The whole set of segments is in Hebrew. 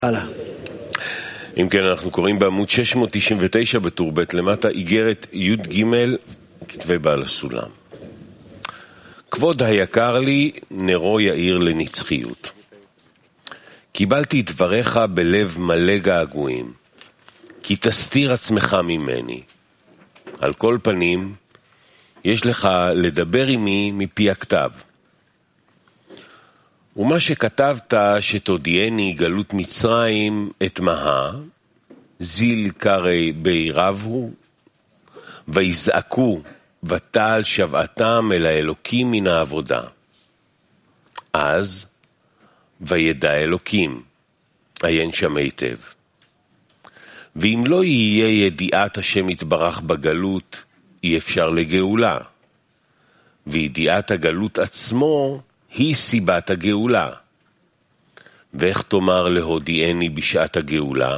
הלאה. אם כן, אנחנו קוראים בעמוד 699 בטור ב' למטה, איגרת י"ג, כתבי בעל הסולם. כבוד היקר לי, נרו יאיר לנצחיות. קיבלתי את דבריך בלב מלא געגועים, כי תסתיר עצמך ממני. על כל פנים, יש לך לדבר עמי מפי הכתב. ומה שכתבת שתודיעני גלות מצרים את מहा, זיל קרי בי רבו, ויזעקו ותעל שבעתם אל האלוקים מן העבודה. אז וידע אלוקים, עיין שם היטב. ואם לא יהיה ידיעת השם יתברך בגלות, אי אפשר לגאולה. וידיעת הגלות עצמו היא סיבת הגאולה. ואיך תאמר להודיעני בשעת הגאולה?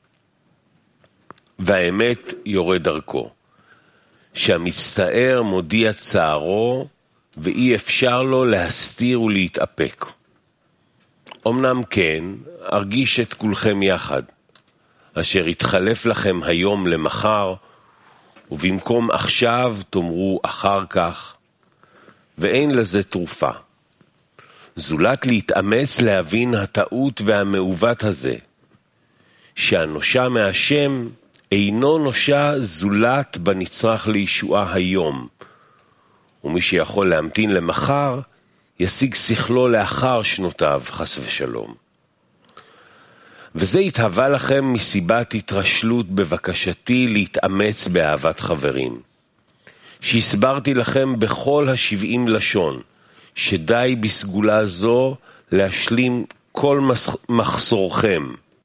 והאמת יורד דרכו, שהמצטער מודיע צערו, ואי אפשר לו להסתיר ולהתאפק. אמנם כן, ארגיש את כולכם יחד, אשר יתחלף לכם היום למחר, ובמקום עכשיו תאמרו אחר כך, ואין לזה תרופה. זולת להתאמץ להבין הטעות והמעוות הזה, שהנושע מהשם אינו נושע זולת בנצרך לישועה היום, ומי שיכול להמתין למחר, ישיג שכלו לאחר שנותיו, חס ושלום. וזה יתהווה לכם מסיבת התרשלות בבקשתי להתאמץ באהבת חברים. שהסברתי לכם בכל 70 לשון, שדי בסגולה זו להשלים כל מחסורכם.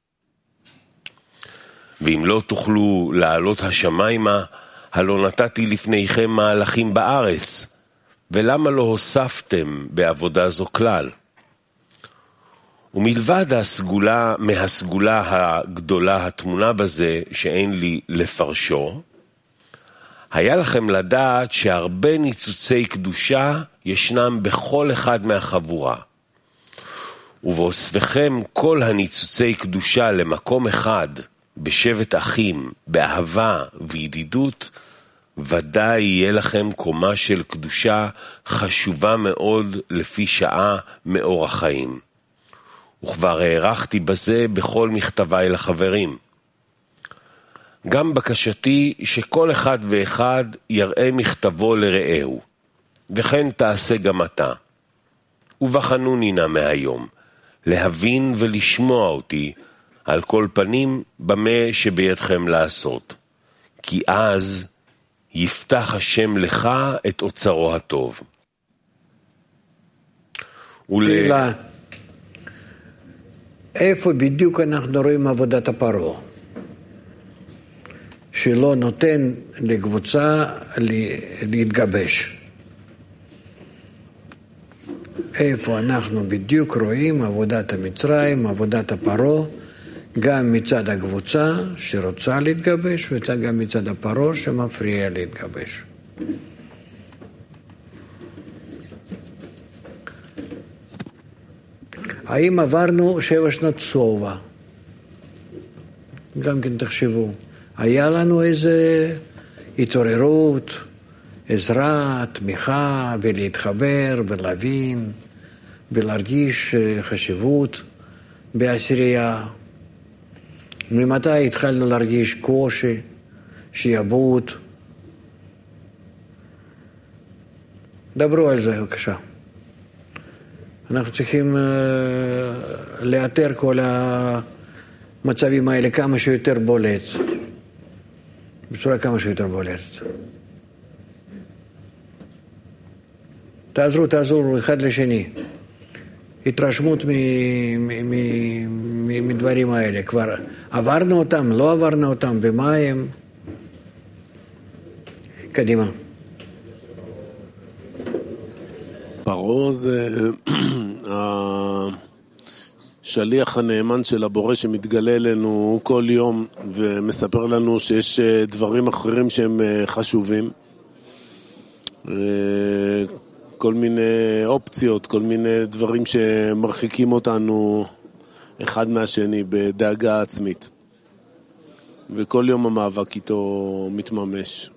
ואם לא תוכלו לעלות השמיימה, הלא נתתי לפניכם מהלכים בארץ, ולמה לא הוספתם בעבודה זו כלל? ומלבד מהסגולה הגדולה התמונה בזה שאין לי לפרשו, היה לכם לדעת שהרבה ניצוצי קדושה ישנם בכל אחד מהחבורה. ובאוספכם כל הניצוצי קדושה למקום אחד, בשבט אחים, באהבה וידידות, ודאי יהיה לכם קומה של קדושה חשובה מאוד לפי שעה מאור החיים. וכבר הערכתי בזה בכל מכתביי לחברים. גם בקשתי שכל אחד ואחד יראה מכתבו לרעהו, וכן תעשה גם אתה. ובחנוני נא מהיום, להבין ולשמוע אותי, על כל פנים במה שבידכם לעשות. כי אז יפתח השם לך את אוצרו הטוב. תהילה, איפה בדיוק אנחנו רואים עבודת הפרעה? שלא נותן לקבוצה להתגבש. איפה אנחנו בדיוק רואים עבודת המצרים, עבודת הפרעה, גם מצד הקבוצה שרוצה להתגבש, וגם מצד הפרעה שמפריע להתגבש. האם עברנו 7 שנות סובה? גם כן תחשבו. היה לנו איזה התעוררות, עזרה, תמיכה, ולהתחבר, ולהבין, ולהרגיש חשיבות בעשירייה. ממתי התחלנו להרגיש קושי, שיעבוד? דברו על זה, בבקשה. אנחנו צריכים לאתר כל המצבים האלה כמה שיותר בולט. בצורה כמה שיותר בולטת. תעזרו אחד לשני. התרשמות מדברים האלה. כבר עברנו אותם, לא עברנו אותם, ומה הם? קדימה. פרעה זה השליח הנאמן של הבורא שמתגלה אלינו כל יום ומספר לנו שיש דברים אחרים שהם חשובים, כל מיני אופציות, כל מיני דברים שמרחיקים אותנו אחד מהשני בדאגה עצמית. וכל יום המאבק איתו מתממש.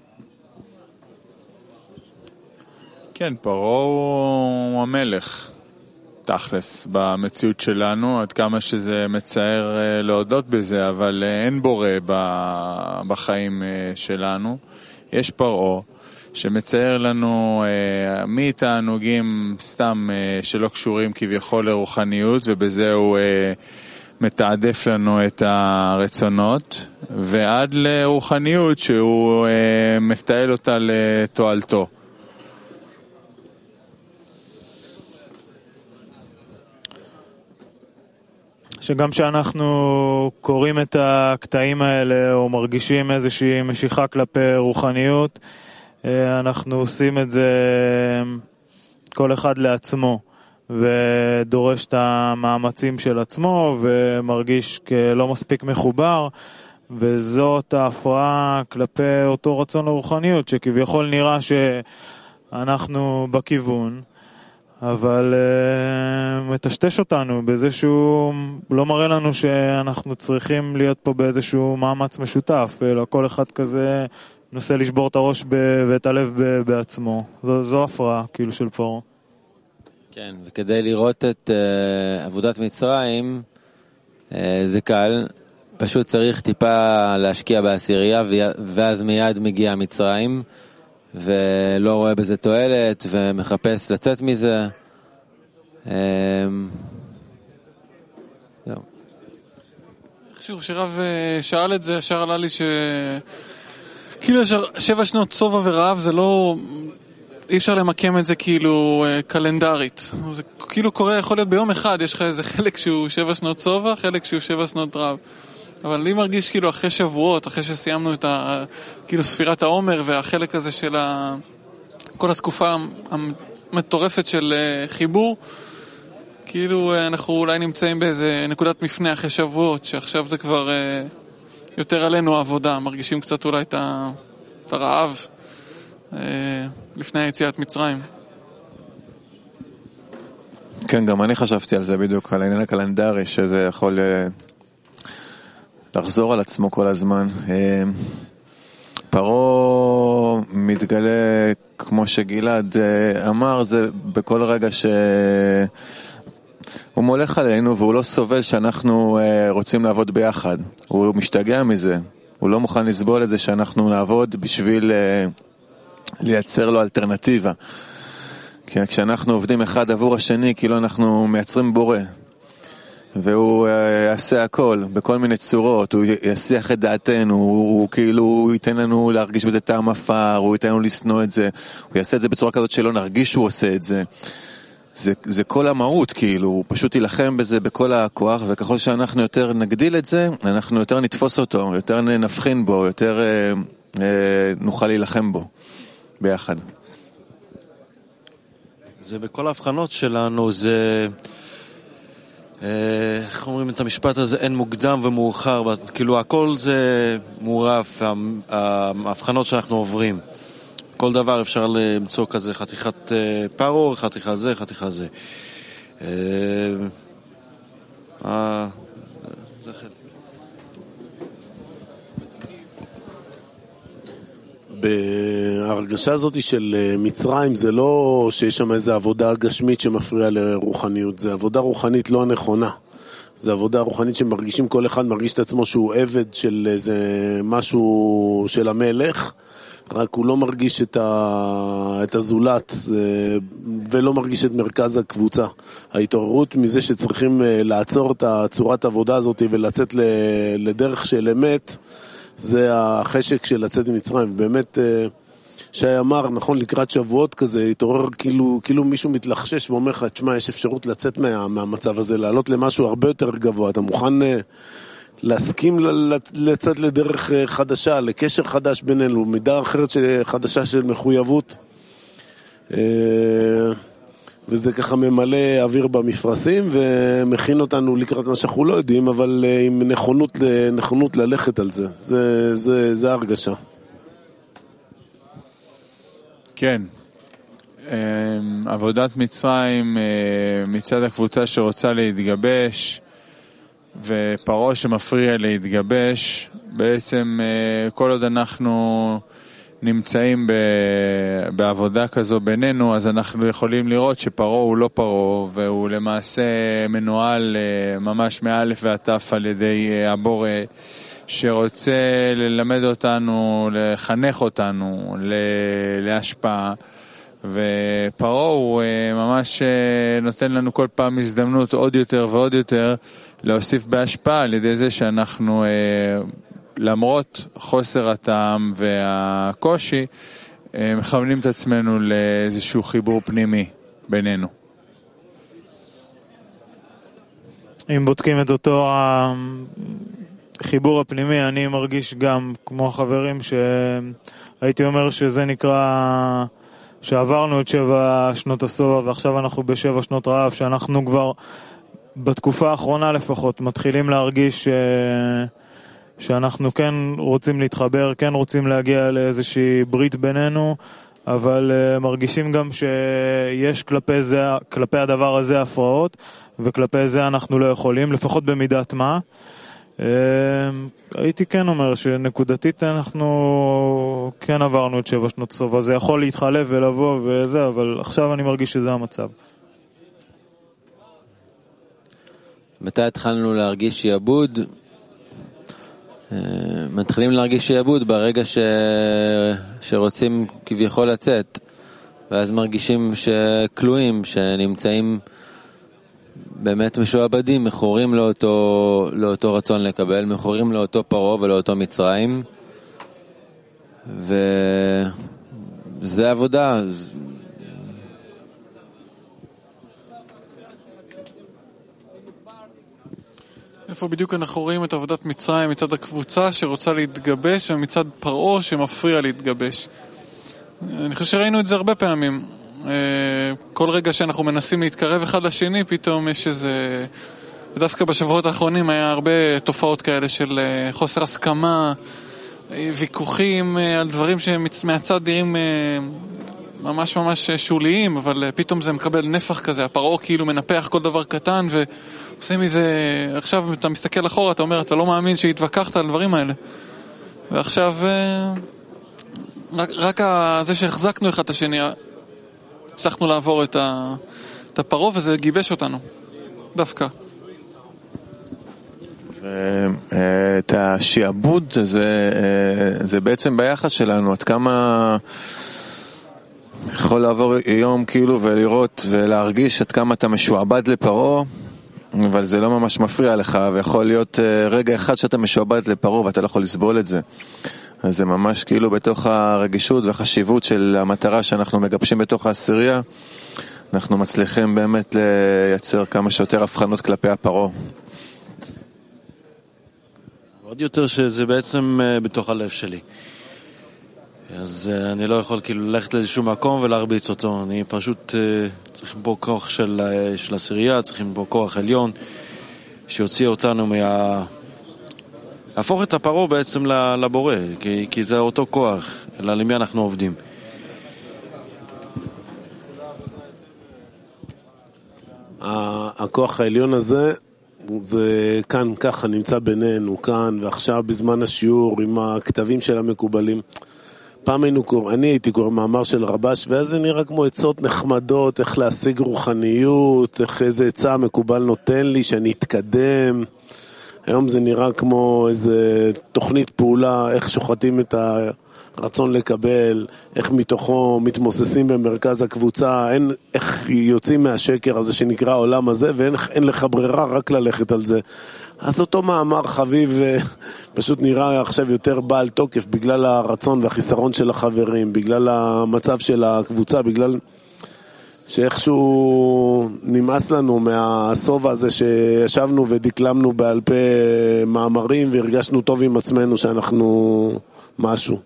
כן, פרעה הוא המלך, תכלס, במציאות שלנו, עד כמה שזה מצער להודות בזה, אבל אין בורא בחיים שלנו. יש פרעה שמצייר לנו מתענוגים סתם שלא קשורים כביכול לרוחניות, ובזה הוא מתעדף לנו את הרצונות, ועד לרוחניות שהוא מתעל אותה לתועלתו. שגם שאנחנו קוראים את הקטעים האלה או מרגישים איזושהי משיכה כלפי רוחניות, אנחנו עושים את זה כל אחד לעצמו, ודורש את המאמצים של עצמו ומרגיש כלא מספיק מחובר, וזאת ההפרעה כלפי אותו רצון לרוחניות, שכביכול נראה שאנחנו בכיוון, אבל מטשטש אותנו בזה שהוא לא מראה לנו שאנחנו צריכים להיות פה באיזשהו מאמץ משותף, אלא כל אחד כזה נושא לשבור את הראש ואת הלב בעצמו. זו הפרעה כאילו של פרעה. כן, וכדי לראות את עבודת מצרים זה קל, פשוט צריך טיפה להשקיע בעשירייה, ואז מיד מגיע מצרים, ולא רואה בזה תועלת, ומחפש לצאת מזה. איכשהו שרב שאל את זה, ישר עלה לי כאילו 7 שנות צובע ורעב זה לא, אי אפשר למקם את זה כאילו קלנדרית. זה כאילו קורה, יכול להיות ביום אחד, יש לך איזה חלק שהוא 7 שנות צובע, חלק שהוא 7 שנות רעב. אבל לי מרגיש כאילו אחרי שבועות, אחרי שסיימנו את כאילו ספירת העומר והחלק הזה של כל התקופה המטורפת של חיבור, כאילו אנחנו אולי נמצאים באיזה נקודת מפנה אחרי שבועות, שעכשיו זה כבר יותר עלינו העבודה, מרגישים קצת אולי את הרעב לפני היציאת מצרים. כן, גם אני חשבתי על זה בדיוק, על העניין הקלנדרי, שזה יכול לחזור על עצמו כל הזמן. פרעה מתגלה, כמו שגלעד אמר, זה בכל רגע הוא מולך עלינו והוא לא סובל שאנחנו רוצים לעבוד ביחד. הוא משתגע מזה. הוא לא מוכן לסבול את זה שאנחנו נעבוד בשביל לייצר לו אלטרנטיבה. כי כשאנחנו עובדים אחד עבור השני, כאילו אנחנו מייצרים בורא. והוא יעשה הכל, בכל מיני צורות, הוא יסיח את דעתנו, הוא כאילו הוא ייתן לנו להרגיש בזה טעם אפר, הוא ייתן לנו לסנוע את זה, הוא יעשה את זה בצורה כזאת שלא נרגיש שהוא עושה את זה. זה כל המהות, כאילו, הוא פשוט ילחם בזה בכל הכוח, וככל שאנחנו יותר נגדיל את זה, אנחנו יותר נתפוס אותו, יותר נבחין בו, יותר נוכל להילחם בו, ביחד. זה בכל ההבחנות שלנו, זה, איך אומרים את המשפט הזה, אין מוקדם ומאוחר, כאילו הכל זה מעורב, ההבחנות שאנחנו עוברים. כל דבר אפשר למצוא כזה חתיכת פרעה, חתיכת זה, חתיכת זה. זה חלק. בהרגשה הזאת של מצרים זה לא שיש שם איזו עבודה גשמית שמפריעה לרוחניות, זה עבודה רוחנית לא נכונה. זה עבודה רוחנית שמרגישים, כל אחד מרגיש את עצמו שהוא עבד של איזה משהו של המלך, רק הוא לא מרגיש את הזולת ולא מרגיש את מרכז הקבוצה. ההתעוררות מזה שצריכים לעצור את הצורת העבודה הזאת ולצאת לדרך של אמת, זה החשק של לצאת ממצרים. באמת שי אמר, נכון, לקראת שבועות כזה, התעורר כאילו מישהו מתלחשש ואומר לך, תשמע, יש אפשרות לצאת מהמצב הזה, לעלות למשהו הרבה יותר גבוה. אתה מוכן להסכים לצאת לדרך חדשה, לקשר חדש בינינו, מידה אחרת חדשה של מחויבות, וזה ככה ממלא אוויר במפרשים ומכין אותנו לקראת מה שאנחנו לא יודעים, אבל עם נכונות ללכת על זה. זה הרגשה. כן, עבודת מצרים מצד הקבוצה שרוצה להתגבש, ופרעה שמפריע להתגבש, בעצם כל עוד אנחנו נמצאים בעבודה כזו בינינו, אז אנחנו יכולים לראות שפרעה הוא לא פרעה, והוא למעשה מנוהל ממש מאלף ועד תף על ידי הבורא, שרוצה ללמד אותנו, לחנך אותנו להשפעה. ופרעה הוא ממש נותן לנו כל פעם הזדמנות עוד יותר ועוד יותר להוסיף בהשפעה, על ידי זה שאנחנו למרות חוסר הטעם והקושי מכוונים את עצמנו לאיזשהו חיבור פנימי בינינו. אם בודקים את אותו החיבור הפנימי, אני מרגיש גם כמו החברים שהייתי אומר שזה נקרא שעברנו את 7 שנות הסובה ועכשיו אנחנו ב7 שנות רעב, שאנחנו כבר בתקופה האחרונה לפחות מתחילים להרגיש שאנחנו כן רוצים להתחבר, כן רוצים להגיע לאיזושהי ברית בינינו, אבל מרגישים גם שיש כלפי הדבר הזה הפרעות, וכלפי זה אנחנו לא יכולים, לפחות במידת מה. הייתי כן אומר שנקודתית אנחנו כן עברנו את 7 שנות סובה, זה יכול להתחלף ולבוא וזה, אבל עכשיו אני מרגיש שזה המצב. מתי התחלנו להרגיש שיעבוד? מתחילים להרגיש שיעבוד ברגע שרוצים כביכול לצאת, ואז מרגישים שכלואים, שנמצאים באמת משועבדים, מכורים לאותו רצון לקבל, מכורים לאותו פרעה ולאותו מצרים, וזה עבודה. איפה בדיוק אנחנו רואים את עבודת מצרים? מצד הקבוצה שרוצה להתגבש ומצד פרעה שמפריע להתגבש. אני חושב שראינו את זה הרבה פעמים. כל רגע שאנחנו מנסים להתקרב אחד לשני, פתאום יש איזה... ודווקא בשבועות האחרונים היה הרבה תופעות כאלה של חוסר הסכמה, ויכוחים על דברים שמהצד נראים ממש ממש שוליים, אבל פתאום זה מקבל נפח כזה. הפרעה כאילו מנפח כל דבר קטן ועושים מזה... עכשיו אתה מסתכל אחורה, אתה אומר, אתה לא מאמין שהתווכחת על דברים האלה. ועכשיו רק זה שהחזקנו אחד את השני, הצלחנו לעבור את הפרעה, וזה גיבש אותנו דווקא. את השיעבוד זה בעצם ביחס שלנו, עד כמה יכול לעבור יום כאילו ולראות ולהרגיש עד כמה אתה משועבד לפרעה, אבל זה לא ממש מפריע לך, ויכול להיות רגע אחד שאתה משועבד לפרעה ואתה לא יכול לסבול את זה. אז זה ממש כאילו בתוך הרגישות והחשיבות של המטרה שאנחנו מגבשים בתוך העשירייה, אנחנו מצליחים באמת לייצר כמה שיותר הבחנות כלפי הפרעה. עוד יותר שזה בעצם בתוך הלב שלי. אז אני לא יכול כאילו ללכת לאיזשהו מקום ולהרביץ אותו. אני פשוט צריכים פה כוח של עשירייה, צריכים פה כוח עליון שיוציא אותנו להפוך את הפרעה בעצם לבורא, כי זה אותו כוח, אלא למי אנחנו עובדים. הכוח העליון הזה, זה כאן ככה נמצא בינינו, כאן ועכשיו בזמן השיעור עם הכתבים של המקובלים. פעם אני הייתי קורא מאמר של רבש, ואז זה נראה כמו עצות נחמדות, איך להשיג רוחניות, איך איזה עצה המקובל נותן לי שאני אתקדם. היום זה נראה כמו איזה תוכנית פעולה, איך שוחטים את הרצון לקבל, איך מתוכו מתמוססים במרכז הקבוצה, איך יוצאים מהשקר הזה שנקרא העולם הזה, ואין לך ברירה רק ללכת על זה. אז אותו מאמר חביב פשוט נראה עכשיו יותר בעל תוקף, בגלל הרצון והחיסרון של החברים, בגלל המצב של הקבוצה, בגלל שאיכשהו נמאס לנו מהסובה הזה שישבנו ודקלמנו בעל פה מאמרים והרגשנו טוב עם עצמנו שאנחנו משהו.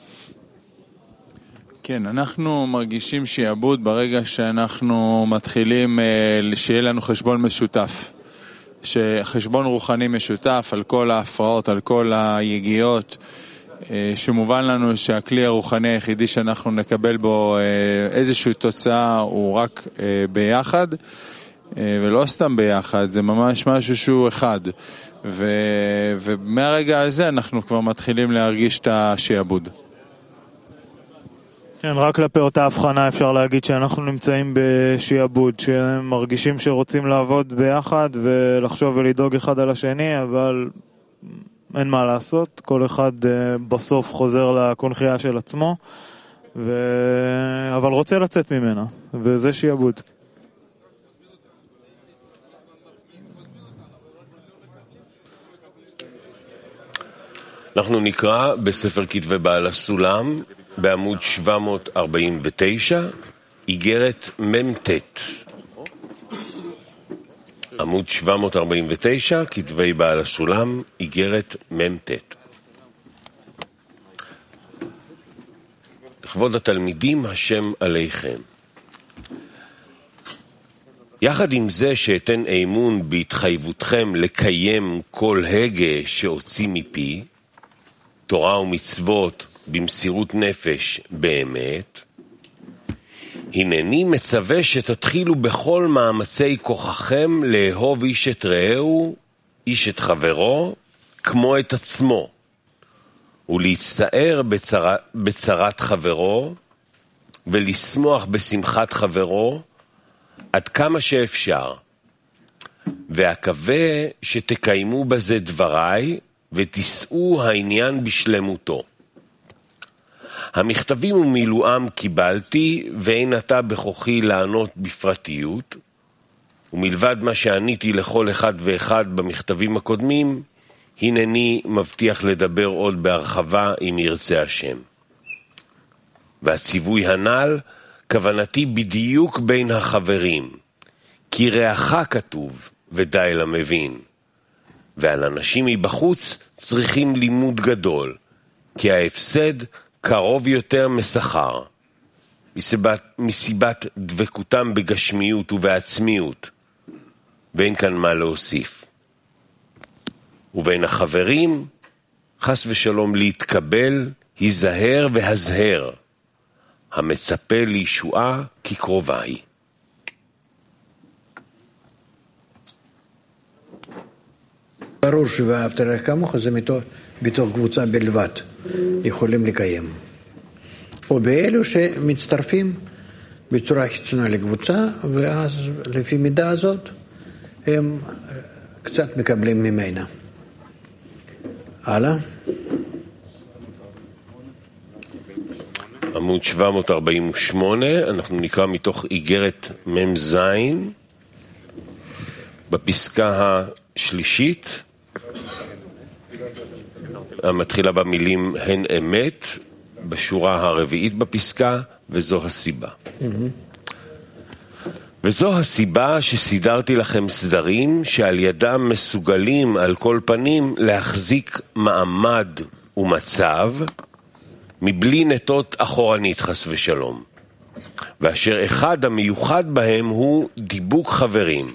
כן, אנחנו מרגישים שיעבוד ברגע שאנחנו מתחילים שיהיה לנו חשבון משותף. שחשבון רוחני משותף על כל ההפרעות, על כל היגיעות, שמובן לנו שהכלי הרוחני היחידי שאנחנו נקבל בו איזושהי תוצאה הוא רק ביחד, ולא סתם ביחד, זה ממש משהו שהוא אחד. ומהרגע הזה אנחנו כבר מתחילים להרגיש את השיעבוד. כן, רק כלפי אותה הבחנה אפשר להגיד שאנחנו נמצאים בשיעבוד, שהם מרגישים שרוצים לעבוד ביחד ולחשוב ולדאוג אחד על השני, אבל אין מה לעשות, כל אחד בסוף חוזר לקונחייה של עצמו, אבל רוצה לצאת ממנה, וזה שיעבוד. אנחנו נקרא בספר כתבי בעל הסולם, בעמוד 749, איגרת מ"ט. עמוד 749, כתבי בעל הסולם, איגרת מ"ט. לכבוד התלמידים, השם עליכם. יחד עם זה שאתן אמון בהתחייבותכם לקיים כל הגה שהוציא מפי, תורה ומצוות במסירות נפש באמת, הנני מצווה שתתחילו בכל מאמצי כוחכם לאהוב איש את רעהו, איש את חברו, כמו את עצמו, ולהצטער בצרת חברו, ולשמוח בשמחת חברו, עד כמה שאפשר. ואקווה שתקיימו בזה דבריי, ותישאו העניין בשלמותו. המכתבים ומילואם קיבלתי, ואין עתה בכוחי לענות בפרטיות, ומלבד מה שעניתי לכל אחד ואחד במכתבים הקודמים, הנני מבטיח לדבר עוד בהרחבה אם ירצה השם. והציווי הנ"ל, כוונתי בדיוק בין החברים, כי רעך כתוב ודי למבין. ועל אנשים מבחוץ צריכים לימוד גדול, כי ההפסד קרוב יותר משכר, מסיבת דבקותם בגשמיות ובעצמיות, ואין כאן מה להוסיף. ובין החברים, חס ושלום להתקבל, היזהר והזהר, המצפה לישועה כקרובה היא. ברור שאהבת לרעך כמוך זה בתוך קבוצה בלבד יכולים לקיים. או באלו שמצטרפים בצורה חיצונה לקבוצה, ואז לפי מידה הזאת הם קצת מקבלים ממנה. הלאה. עמוד 748, אנחנו נקרא מתוך איגרת מ"ז, בפסקה השלישית, המתחילה במילים הן אמת, בשורה הרביעית בפסקה, וזו הסיבה. וזו הסיבה שסידרתי לכם סדרים שעל ידם מסוגלים על כל פנים להחזיק מעמד ומצב מבלי נטות אחורנית חס ושלום, ואשר אחד המיוחד בהם הוא דיבוק חברים.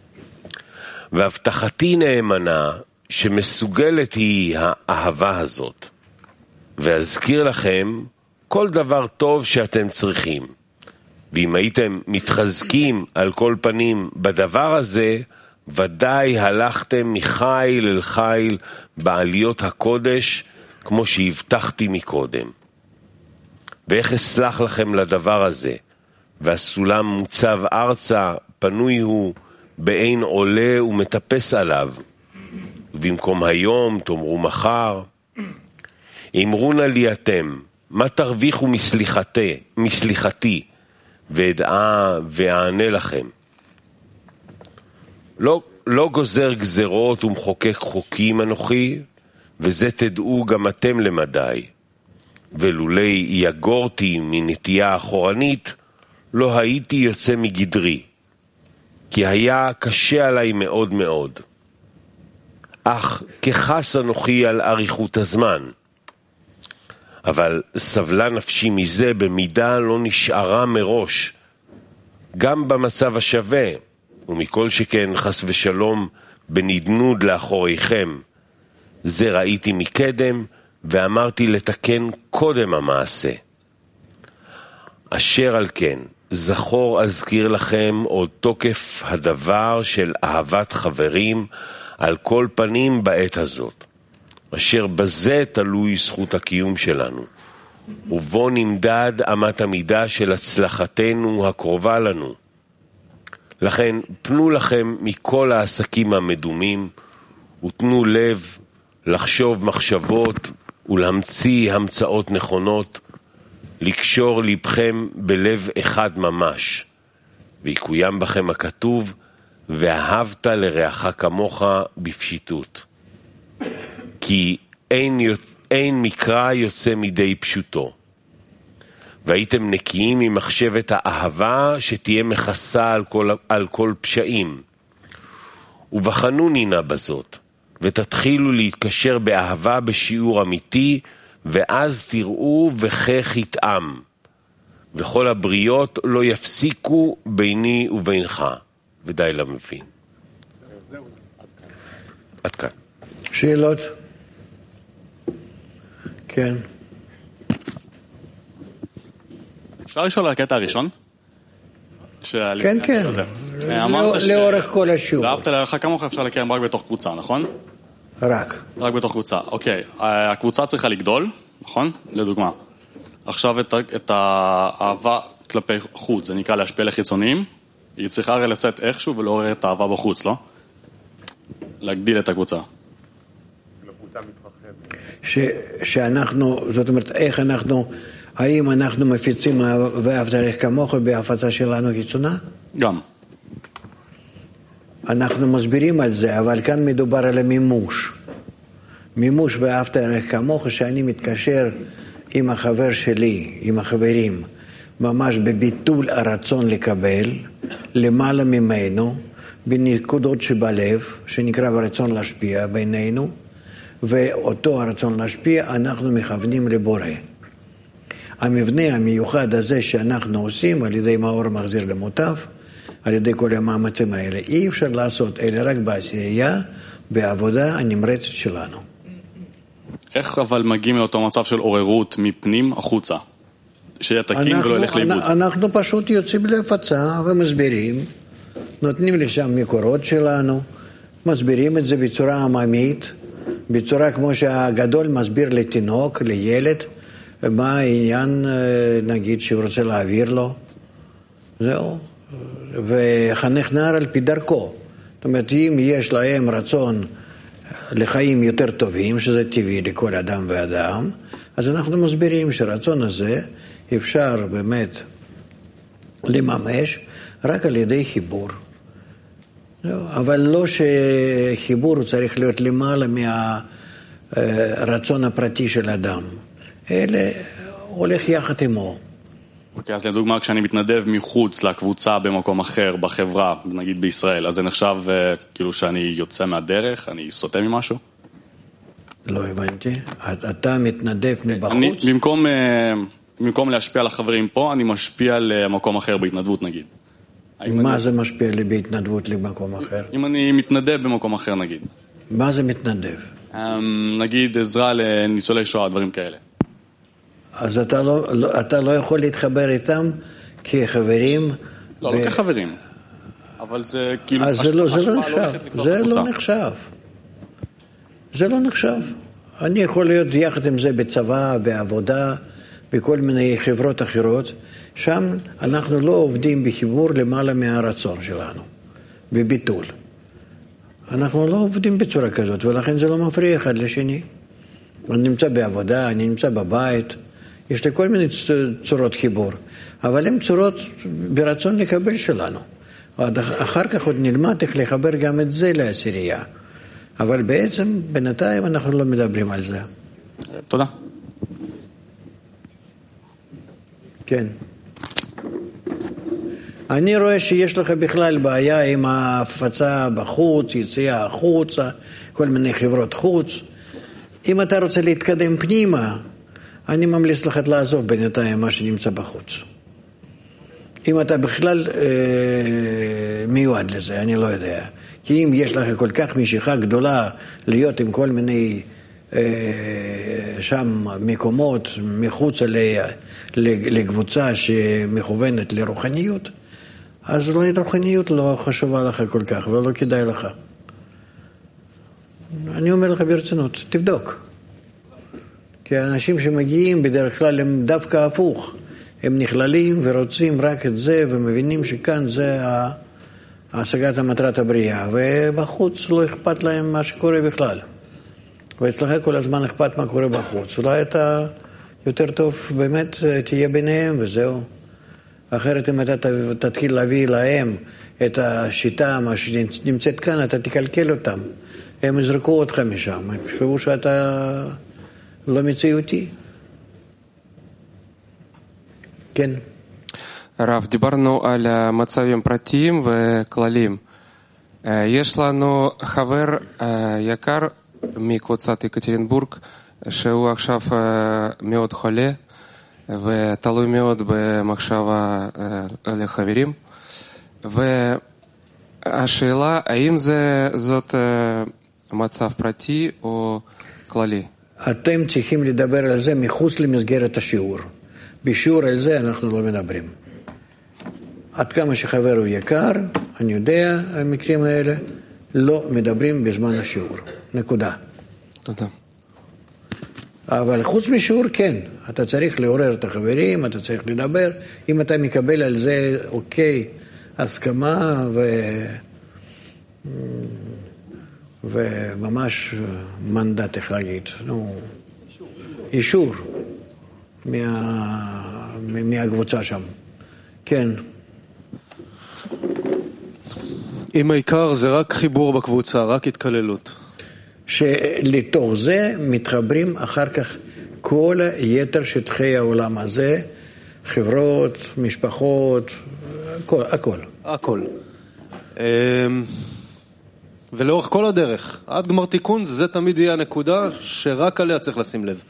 והבטחתי נאמנה שמסוגלת היא האהבה הזאת, ואזכיר לכם כל דבר טוב שאתם צריכים, ואם הייתם מתחזקים על כל פנים בדבר הזה, ודאי הלכתם מחיל אל חיל בעליות הקודש, כמו שהבטחתי מקודם. ואיך אסלח לכם לדבר הזה, והסולם מוצב ארצה, פנוי הוא, באין עולה ומטפס עליו, ובמקום היום תאמרו מחר. אמרו נא לי אתם, מה תרוויחו מסליחתי, ואדעה ואענה לכם. לא גוזר גזרות ומחוקק חוקים אנוכי, וזה תדעו גם אתם למדי. ולולי יגורתי מנטייה אחורנית, לא הייתי יוצא מגדרי, כי היה קשה עליי מאוד מאוד. אך כחס אנוכי על אריכות הזמן. אבל סבלה נפשי מזה במידה לא נשארה מראש, גם במצב השווה, ומכל שכן חס ושלום בנדנוד לאחוריכם. זה ראיתי מקדם, ואמרתי לתקן קודם המעשה. אשר על כן, זכור אזכיר לכם עוד תוקף הדבר של אהבת חברים על כל פנים בעת הזאת, אשר בזה תלוי זכות הקיום שלנו, ובו נמדד אמת המידה של הצלחתנו הקרובה לנו. לכן פנו לכם מכל העסקים המדומים, ותנו לב לחשוב מחשבות ולהמציא המצאות נכונות, לקשור לבכם בלב אחד ממש, ויקוים בכם הכתוב, ואהבת לרעך כמוך בפשיטות. כי אין מקרא יוצא מידי פשוטו. והייתם נקיים ממחשבת האהבה שתהיה מכסה על כל פשעים. ובחנוני נא בזאת, ותתחילו להתקשר באהבה בשיעור אמיתי, ואז תראו וכך יתאם. וכל הבריות לא יפסיקו ביני ובינך. ודי למבין. עד כאן. שאלות? כן. אפשר לשאול על הקטע הראשון? כן, כן. לאורך כל השיעור. ואהבת לרעך כמוך אפשר לקיים רק בתוך קבוצה, נכון? רק בתוך קבוצה, אוקיי. הקבוצה צריכה לגדול, נכון? לדוגמה. עכשיו את האהבה כלפי חוץ, זה נקרא להשפיע לחיצוניים, היא צריכה הרי לצאת איכשהו ולעורר את האהבה בחוץ, לא? להגדיל את הקבוצה. שאנחנו, זאת אומרת, איך אנחנו, האם אנחנו מפיצים ואהבת לרעך כמוך בהפצה שלנו חיצונה? גם. אנחנו מסבירים על זה, אבל כאן מדובר על המימוש. מימוש ואהבת לרעך כמוך, שאני מתקשר עם החבר שלי, עם החברים, ממש בביטול הרצון לקבל, למעלה ממנו, בנקודות שבלב, שנקרא ברצון להשפיע בינינו, ואותו הרצון להשפיע אנחנו מכוונים לבורא. המבנה המיוחד הזה שאנחנו עושים על ידי מאור מחזיר למוטב, על ידי כל המאמצים האלה, אי אפשר לעשות אלא רק בעשירייה, בעבודה הנמרצת שלנו. איך אבל מגיעים לאותו מצב של עוררות מפנים החוצה? שיהיה תקין ולא ילך לאיבוד. אנחנו פשוט יוצאים להפצה ומסבירים, נותנים לשם מקורות שלנו, מסבירים את זה בצורה עממית, בצורה כמו שהגדול מסביר לתינוק, לילד, מה העניין, נגיד, שהוא רוצה להעביר לו. זהו. וחנך נער על פי דרכו. זאת אומרת, אם יש להם רצון לחיים יותר טובים, שזה טבעי לכל אדם ואדם, אז אנחנו מסבירים שהרצון הזה אפשר באמת לממש רק על ידי חיבור. אבל לא שחיבור צריך להיות למעלה מהרצון הפרטי של אדם. אלא הולך יחד עמו. אוקיי, אז לדוגמה, כשאני מתנדב מחוץ לקבוצה במקום אחר, בחברה, נגיד בישראל, אז זה נחשב כאילו שאני יוצא מהדרך, אני סוטה ממשהו? לא הבנתי. אתה מתנדב מבחוץ? במקום להשפיע על החברים פה, אני משפיע למקום אחר בהתנדבות, נגיד. מה זה משפיע לי בהתנדבות למקום אחר? אם אני מתנדב במקום אחר, נגיד. מה זה מתנדב? נגיד עזרה לניצולי שואה, דברים כאלה. אז אתה לא יכול להתחבר איתם כחברים? לא כחברים. אבל זה כאילו... אז זה לא נחשב. זה לא נחשב. אני יכול להיות יחד עם זה בצבא, בעבודה, בכל מיני חברות אחרות. שם אנחנו לא עובדים בחיבור למעלה מהרצון שלנו, בביטול. אנחנו לא עובדים בצורה כזאת, ולכן זה לא מפריע אחד לשני. אני נמצא בעבודה, אני נמצא בבית, יש לי כל מיני צורות חיבור, אבל הן צורות ברצון לקבל שלנו. אחר כך עוד נלמד איך לחבר גם את זה לעשירייה. אבל בעצם בינתיים אנחנו לא מדברים על זה. תודה. כן. אני רואה שיש לך בכלל בעיה עם ההפצה בחוץ, יציאה החוצה, כל מיני חברות חוץ. אם אתה רוצה להתקדם פנימה, אני ממליץ לך לעזוב בינתיים מה שנמצא בחוץ. אם אתה בכלל מיועד לזה, אני לא יודע. כי אם יש לך כל כך משיכה גדולה להיות עם כל מיני שם מקומות מחוץ לקבוצה שמכוונת לרוחניות, אז רוחניות לא חשובה לך כל כך ולא כדאי לך. אני אומר לך ברצינות, תבדוק. כי האנשים שמגיעים בדרך כלל הם דווקא הפוך. הם נכללים ורוצים רק את זה ומבינים שכאן זה השגת המטרת הבריאה, ובחוץ לא אכפת להם מה שקורה בכלל. ואצלך כל הזמן אכפת מה קורה בחוץ. אולי אתה יותר טוב באמת תהיה ביניהם וזהו. אחרת אם אתה תתחיל להביא להם את השיטה, מה שנמצאת כאן, אתה תקלקל אותם. הם יזרקו אותך משם, הם חשבו שאתה לא מציאותי. כן. הרב, דיברנו על מצבים פרטיים וכלליים. יש לנו חבר יקר מקבוצת יקטרינבורג, שהוא עכשיו מאוד חולה, ותלוי מאוד במחשבה לחברים. והשאלה, האם זאת מצב פרטי או כללי? אתם צריכים לדבר על זה מחוץ למסגרת השיעור. בשיעור על זה אנחנו לא מדברים. עד כמה שחבר הוא יקר, אני יודע, המקרים האלה, לא מדברים בזמן השיעור. נקודה. תודה. אבל חוץ משיעור, כן. אתה צריך לעורר את החברים, אתה צריך לדבר. אם אתה מקבל על זה, אוקיי, הסכמה וממש מנדט, איך להגיד, אישור מהקבוצה שם. כן. אם העיקר זה רק חיבור בקבוצה, רק התקללות. שלתוך זה מתחברים אחר כך כל היתר שטחי העולם הזה, חברות, משפחות, הכל. הכל. ולאורך כל הדרך, עד גמר תיקון, זה תמיד יהיה הנקודה שרק עליה צריך לשים לב.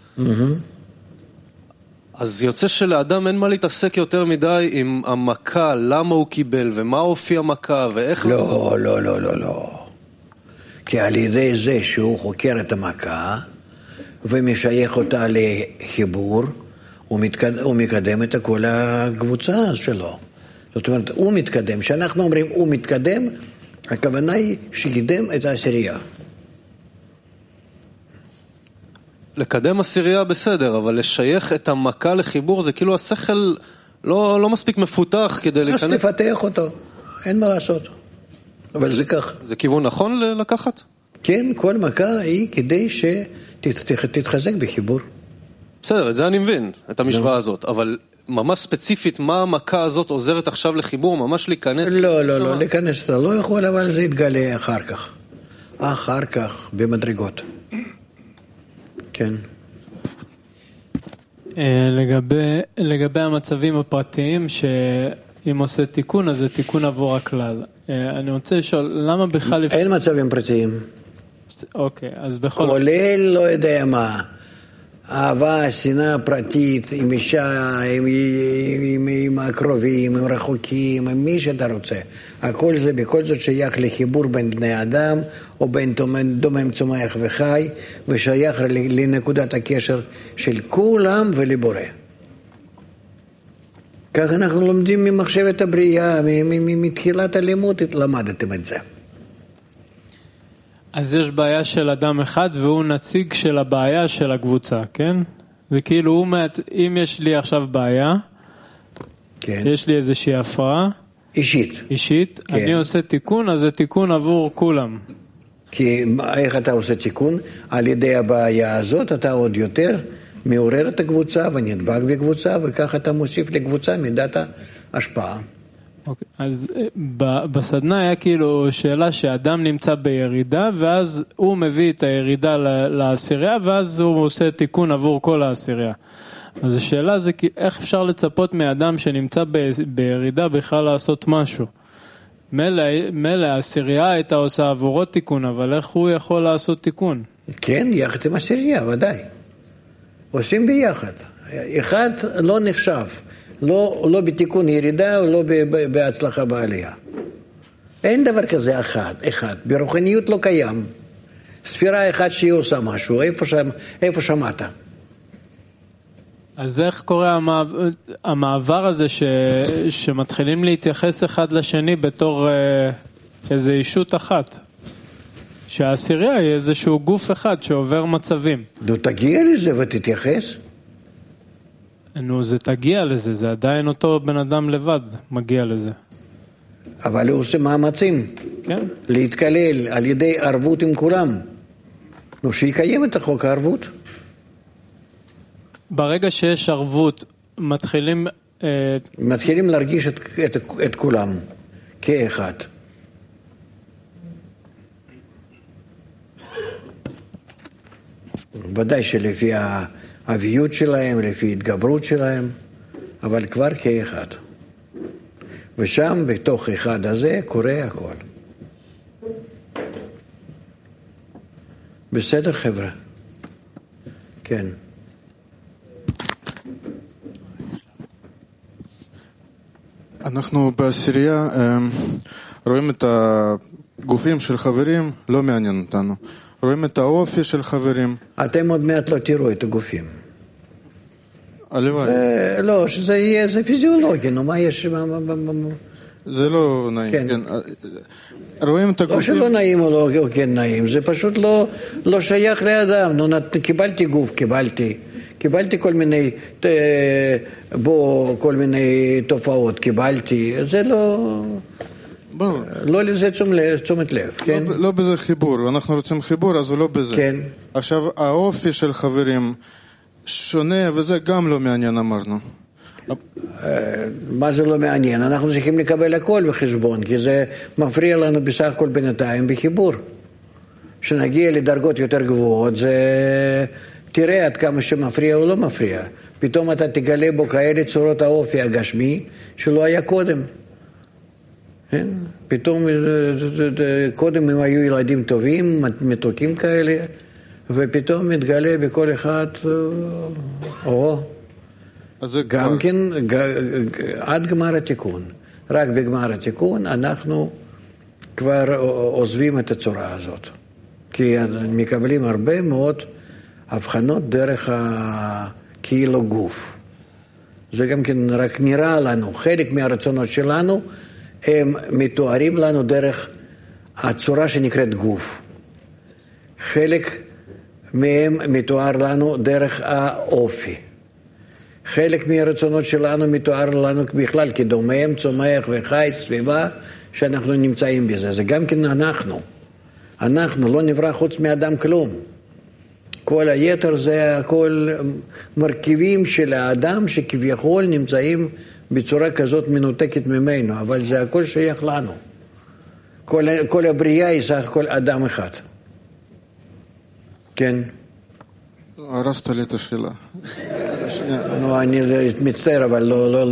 אז יוצא שלאדם אין מה להתעסק יותר מדי עם המכה, למה הוא קיבל ומה אופי המכה ואיך... לא, לא, לא, לא, לא. כי על ידי זה שהוא חוקר את המכה ומשייך אותה לחיבור, הוא מקדם את כל הקבוצה שלו. זאת אומרת, הוא מתקדם. כשאנחנו אומרים הוא מתקדם, הכוונה היא שקידם את העשירייה. לקדם עשירייה בסדר, אבל לשייך את המכה לחיבור זה כאילו השכל לא מספיק מפותח כדי להיכנס. אז תפתח אותו, אין מה לעשות. אבל זה כך. זה כיוון נכון לקחת? כן, כל מכה היא כדי שתתחזק בחיבור. בסדר, את זה אני מבין, את המשוואה הזאת, אבל ממש ספציפית, מה המכה הזאת עוזרת עכשיו לחיבור, ממש להיכנס? לא, לא, לא, להיכנס אתה לא יכול, אבל זה יתגלה אחר כך. אחר כך, במדרגות. כן. לגבי המצבים הפרטיים, שאם עושה תיקון, אז זה תיקון עבור הכלל. אני רוצה לשאול, למה בכלל... אין מצבים פרטיים. אוקיי, אז בכל... כולל לא יודע מה. אהבה, שנאה פרטית, עם אישה, עם הקרובים, עם רחוקים, עם מי שאתה רוצה. הכל זה בכל זאת שייך לחיבור בין בני אדם, או בין דומם צומח וחי, ושייך לנקודת הקשר של כולם ולבורא. כך אנחנו לומדים ממחשבת הבריאה, מתחילת הלימוד למדתם את זה. אז יש בעיה של אדם אחד והוא נציג של הבעיה של הקבוצה, כן? וכאילו אם יש לי עכשיו בעיה, כן. יש לי איזושהי הפרעה אישית, כן. אני עושה תיקון, אז זה תיקון עבור כולם. כי איך אתה עושה תיקון? על ידי הבעיה הזאת אתה עוד יותר מעורר את הקבוצה ונדבק בקבוצה, וכך אתה מוסיף לקבוצה מידת ההשפעה. אוקיי, אז בסדנה היה כאילו שאלה שאדם נמצא בירידה, ואז הוא מביא את הירידה לעשירייה, ואז הוא עושה תיקון עבור כל העשירייה. אז השאלה זה איך אפשר לצפות מאדם שנמצא בירידה בכלל לעשות משהו? מלא, העשירייה הייתה עושה עבורו תיקון, אבל איך הוא יכול לעשות תיקון? כן, יחד עם העשירייה, ודאי. עושים ביחד. אחד לא נחשב. לא בתיקון ירידה, או לא בהצלחה בעלייה. אין דבר כזה אחד. ברוחניות לא קיים. ספירה אחת שהיא עושה משהו, איפה שמעת? אז איך קורה המעבר הזה שמתחילים להתייחס אחד לשני בתור איזו אישות אחת? שהעשירייה היא איזשהו גוף אחד שעובר מצבים. נו, תגיע לזה ותתייחס. נו, זה תגיע לזה, זה עדיין אותו בן אדם לבד מגיע לזה. אבל הוא עושה מאמצים. כן. להתקלל על ידי ערבות עם כולם. נו, שיקיים את החוק הערבות. ברגע שיש ערבות, מתחילים להרגיש את כולם כאחד. ודאי שלפי האביות שלהם, לפי התגברות שלהם, אבל כבר כאחד. ושם בתוך אחד הזה קורה הכל. בסדר חבר'ה? כן. אנחנו בעשירייה רואים את הגופים של חברים, לא מעניין אותנו. רואים את האופי של חברים. אתם עוד מעט לא תראו את הגופים. הלוואי. לא, שזה יהיה, זה פיזיולוגי, נו, מה יש? זה לא נעים. כן. רואים את הגופים. לא שלא נעים או לא כן נעים, זה פשוט לא שייך לאדם. נו, קיבלתי גוף, קיבלתי כל מיני, כל מיני תופעות, קיבלתי, זה לא... ברור. לא לזה תשומת לב, כן? לא בזה חיבור, אנחנו רוצים חיבור, אז הוא לא בזה. כן. עכשיו, האופי של חברים שונה, וזה גם לא מעניין, אמרנו. מה זה לא מעניין? אנחנו צריכים לקבל הכל בחשבון, כי זה מפריע לנו בסך הכל בינתיים בחיבור. שנגיע לדרגות יותר גבוהות, זה... תראה עד כמה שמפריע או לא מפריע. פתאום אתה תגלה בו כאלה צורות האופי הגשמי שלא היה קודם. כן? פתאום קודם הם היו ילדים טובים, מתוקים כאלה, ופתאום מתגלה בכל אחד, גם כן, עד גמר התיקון. רק בגמר התיקון אנחנו כבר עוזבים את הצורה הזאת. כי מקבלים הרבה מאוד הבחנות דרך כאילו גוף. זה גם כן רק נראה לנו, חלק מהרצונות שלנו, הם מתוארים לנו דרך הצורה שנקראת גוף. חלק מהם מתואר לנו דרך האופי. חלק מהרצונות שלנו מתואר לנו בכלל כדומם, צומח וחי, סביבה, שאנחנו נמצאים בזה. זה גם כן אנחנו לא נברא חוץ מאדם כלום. כל היתר זה הכל מרכיבים של האדם שכביכול נמצאים בצורה כזאת מנותקת ממנו, אבל זה הכל שייך לנו. כל הבריאה היא סך הכל אדם אחד. כן? הרסת לי את השאלה. נו, אני מצטער, אבל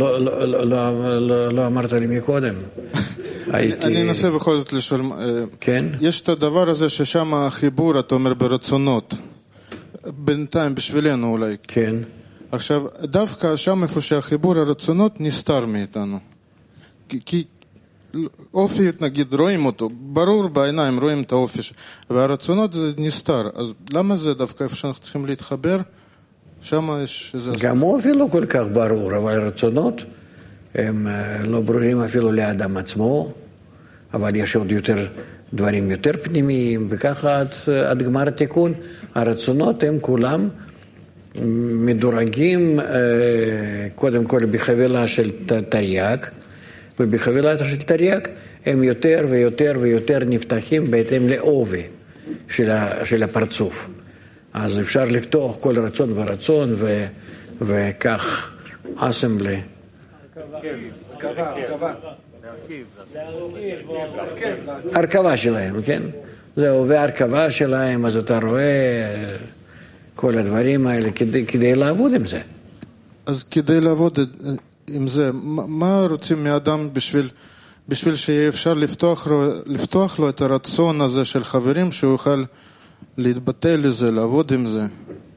לא אמרת לי מקודם. אני אנסה בכל זאת לשאול. כן? יש את הדבר הזה ששם החיבור, אתה אומר, ברצונות. בינתיים, בשבילנו אולי. כן. עכשיו, דווקא שם איפה שהחיבור הרצונות נסתר מאיתנו. כי אופי, נגיד, רואים אותו, ברור בעיניים, רואים את האופי, והרצונות זה נסתר. אז למה זה דווקא איפה שאנחנו צריכים להתחבר? שם יש איזה... גם אופי לא כל כך ברור, אבל הרצונות הם לא ברורים אפילו לאדם עצמו, אבל יש עוד יותר דברים יותר פנימיים, וככה עד גמר התיקון, הרצונות הם כולם מדורגים קודם כל בחבילה של תרי"ג, ובחבילה של תרי"ג הם יותר ויותר ויותר נפתחים בהתאם לעובי של הפרצוף. אז אפשר לפתוח כל רצון ורצון וכך אסמבלי. הרכבה שלהם, כן? זהו, והרכבה שלהם, אז אתה רואה כל הדברים האלה כדי לעבוד עם זה. אז כדי לעבוד עם זה, מה רוצים מאדם בשביל שיהיה אפשר לפתוח לו את הרצון הזה של חברים, שהוא יוכל להתבטא לזה, לעבוד עם זה?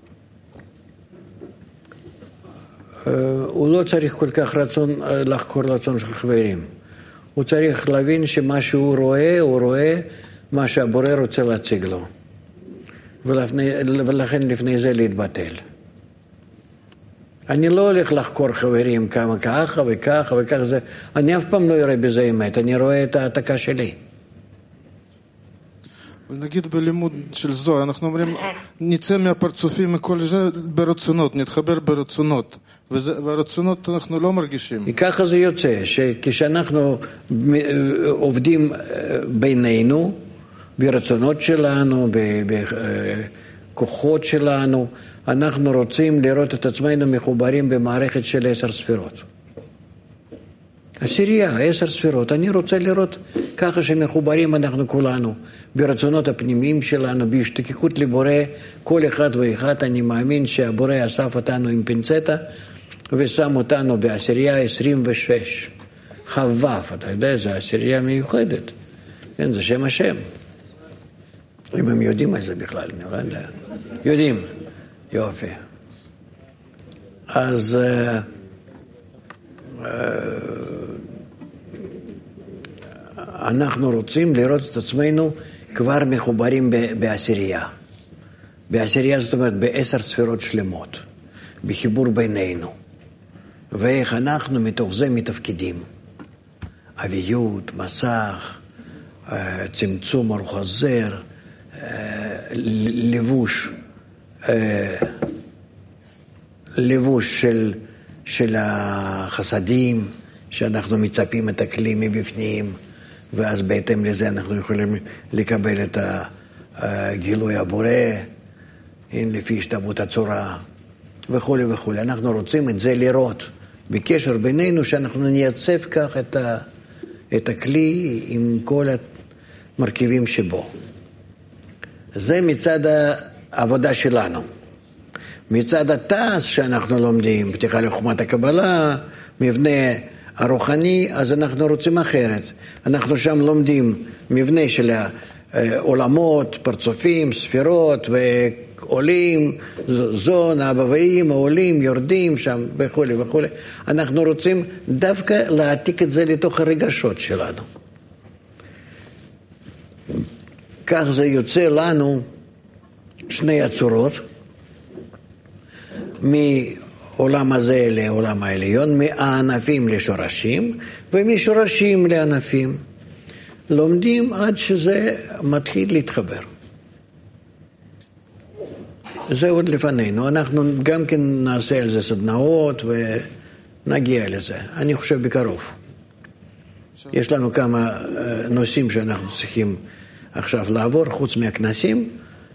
הוא לא צריך כל כך לחקור רצון של חברים. הוא צריך להבין שמה שהוא רואה, הוא רואה מה שהבורא רוצה להציג לו. ולכן לפני זה להתבטל. אני לא הולך לחקור חברים כמה ככה וככה וככה, אני אף פעם לא אראה בזה אמת, אני רואה את ההעתקה שלי. נגיד בלימוד של זוהר, אנחנו אומרים, נצא מהפרצופים מכל זה ברצונות, נתחבר ברצונות, והרצונות אנחנו לא מרגישים. ככה זה יוצא, שכשאנחנו עובדים בינינו, ברצונות שלנו, בכוחות שלנו, אנחנו רוצים לראות את עצמנו מחוברים במערכת של 10 ספירות. עשירייה, 10 ספירות. אני רוצה לראות ככה שמחוברים אנחנו כולנו, ברצונות הפנימיים שלנו, בהשתוקקות לבורא, כל אחד ואחד. אני מאמין שהבורא אסף אותנו עם פינצטה, ושם אותנו בעשירייה 26. חבב, אתה יודע, זה עשירייה מיוחדת. כן, זה שם השם. אם הם יודעים על זה בכלל, אני לא יודע. יודעים. יופי. אז אנחנו רוצים לראות את עצמנו כבר מחוברים בעשירייה. בעשירייה זאת אומרת ב10 ספירות שלמות, בחיבור בינינו. ואיך אנחנו מתוך זה מתפקידים. אביות, מסך, צמצום אור חוזר, לבוש של החסדים, שאנחנו מצפים את הכלי מבפנים, ואז בהתאם לזה אנחנו יכולים לקבל את הגילוי הבורא, לפי השתוות הצורה, וכו' וכו'. אנחנו רוצים את זה לראות, בקשר בינינו, שאנחנו נייצב כך את הכלי עם כל המרכיבים שבו. זה מצד העבודה שלנו. מצד התעש שאנחנו לומדים, פתיחה לחוכמת הקבלה, מבנה הרוחני, אז אנחנו רוצים אחרת. אנחנו שם לומדים מבנה של העולמות, פרצופים, ספירות ועולים, זון, האבוויים, העולים, יורדים שם וכו' וכו'. אנחנו רוצים דווקא להעתיק את זה לתוך הרגשות שלנו. כך זה יוצא לנו שני הצורות, מעולם הזה לעולם העליון, מהענפים לשורשים, ומשורשים לענפים. לומדים עד שזה מתחיל להתחבר. זה עוד לפנינו. אנחנו גם כן נעשה על זה סדנאות ונגיע לזה. אני חושב בקרוב. יש לנו כמה נושאים שאנחנו צריכים עכשיו לעבור, חוץ מהכנסים,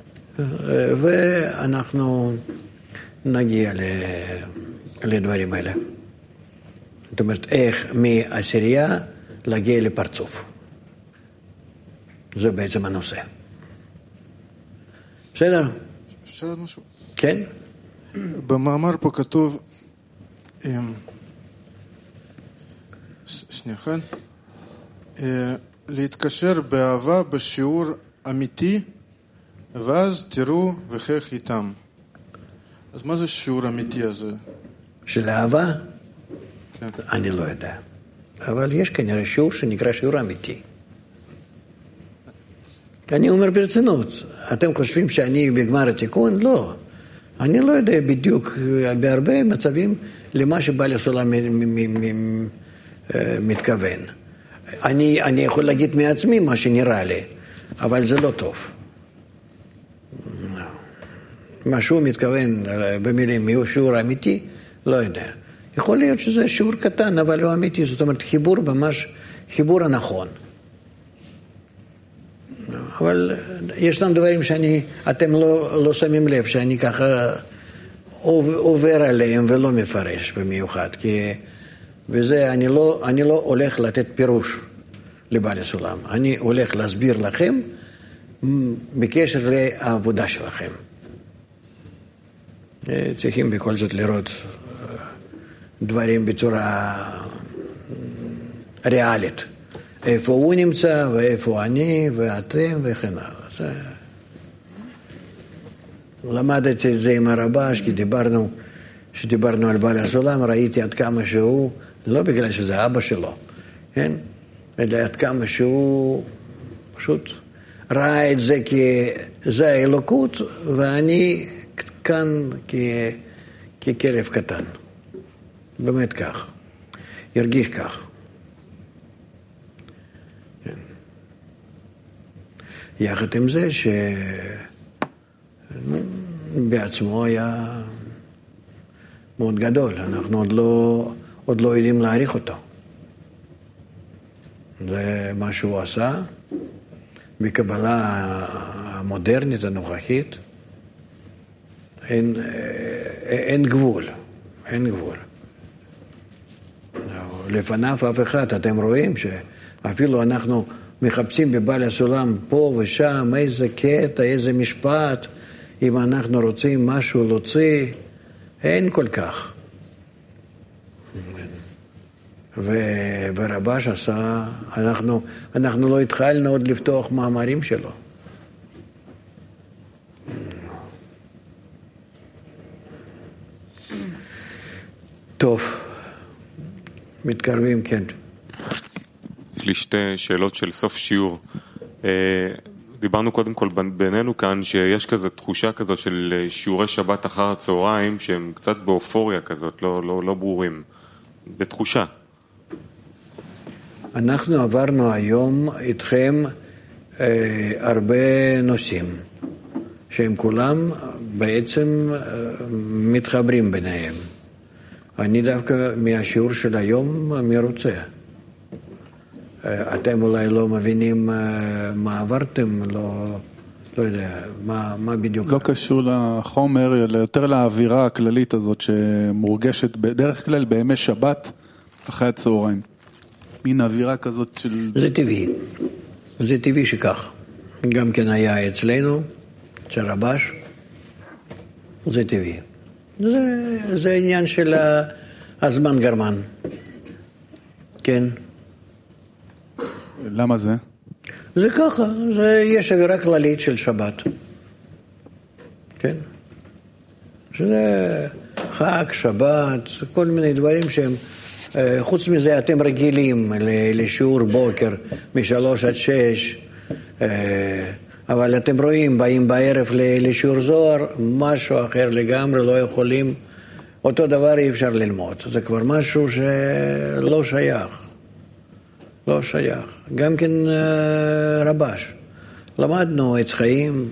ואנחנו נגיע לדברים האלה. זאת אומרת, איך מעשירייה להגיע לפרצוף. זה בעצם הנושא. בסדר? אפשר עוד משהו? כן? במאמר פה כתוב, שנייה, כן? להתקשר באהבה בשיעור אמיתי, ואז תראו וכך איתם. אז מה זה שיעור אמיתי הזה? של אהבה? כן. אני לא יודע. אבל יש כנראה שיעור שנקרא שיעור אמיתי. אני אומר ברצינות, אתם חושבים שאני בגמר התיקון? לא. אני לא יודע בדיוק, בהרבה מצבים, למה שבעל הסולם מתכוון. אני יכול להגיד מעצמי מה שנראה לי, אבל זה לא טוב. מה שהוא מתכוון במילים, שיעור אמיתי, לא יודע. יכול להיות שזה שיעור קטן, אבל לא אמיתי, זאת אומרת חיבור ממש, חיבור הנכון. אבל ישנם דברים אתם לא שמים לב שאני ככה עובר עליהם ולא מפרש במיוחד, כי בזה אני לא הולך לתת פירוש לבעל הסולם, אני הולך להסביר לכם בקשר לעבודה שלכם. צריכים בכל זאת לראות דברים בצורה ריאלית. איפה הוא נמצא, ואיפה אני, ואתם, וכן הלאה. למדתי את זה עם הרבש, כי כשדיברנו על בעל הסולם, ראיתי עד כמה שהוא, לא בגלל שזה אבא שלו, כן? אלא עד כמה שהוא פשוט ראה את זה כזה האלוקות, ואני כאן ככלב קטן. באמת כך. ירגיש כך. יחד עם זה שבעצמו היה מאוד גדול. אנחנו עוד לא יודעים להעריך אותו. זה מה שהוא עשה בקבלה המודרנית הנוכחית. אין גבול. אין גבול. לפניו אף אחד, אתם רואים שאפילו אנחנו מחפשים בבעל הסולם פה ושם איזה קטע, איזה משפט, אם אנחנו רוצים משהו להוציא, אין כל כך. ורבש עשה, אנחנו לא התחלנו עוד לפתוח מאמרים שלו. טוב, מתקרבים, כן. יש לי שתי שאלות של סוף שיעור. דיברנו קודם כל בינינו כאן שיש כזו תחושה כזאת של שיעורי שבת אחר הצהריים שהם קצת באופוריה כזאת, לא ברורים. בתחושה. אנחנו עברנו היום איתכם הרבה נושאים שהם כולם בעצם מתחברים ביניהם. אני דווקא מהשיעור של היום מרוצה. אתם אולי לא מבינים מה עברתם, לא יודע, מה בדיוק. לא קשור לחומר, אלא יותר לאווירה הכללית הזאת שמורגשת בדרך כלל בימי שבת אחרי הצהריים. מין אווירה כזאת של... זה טבעי. זה טבעי שכך. גם כן היה אצלנו, אצל רבש. זה טבעי. זה עניין של הזמן גרמן. כן. למה זה? זה ככה, יש אווירה כללית של שבת. כן. שזה חג, שבת, כל מיני דברים שהם, חוץ מזה אתם רגילים לשיעור בוקר מ-3 עד 6, אבל אתם רואים, באים בערב לשיעור זוהר, משהו אחר לגמרי, לא יכולים, אותו דבר אי אפשר ללמוד. זה כבר משהו שלא שייך. לא שייך. גם כן רבש. למדנו עץ חיים,